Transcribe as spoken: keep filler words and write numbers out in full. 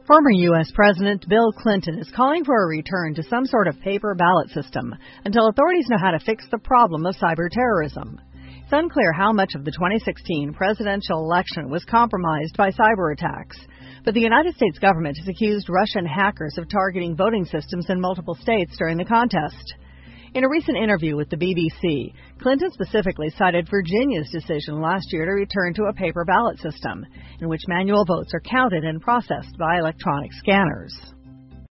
Former U S. President Bill Clinton is calling for a return to some sort of paper ballot system until authorities know how to fix the problem of cyber terrorism. It's unclear how much of the twenty sixteen presidential election was compromised by cyber attacks, but the United States government has accused Russian hackers of targeting voting systems in multiple states during the contest. In a recent interview with the B B C, Clinton specifically cited Virginia's decision last year to return to a paper ballot system, in which manual votes are counted and processed by electronic scanners.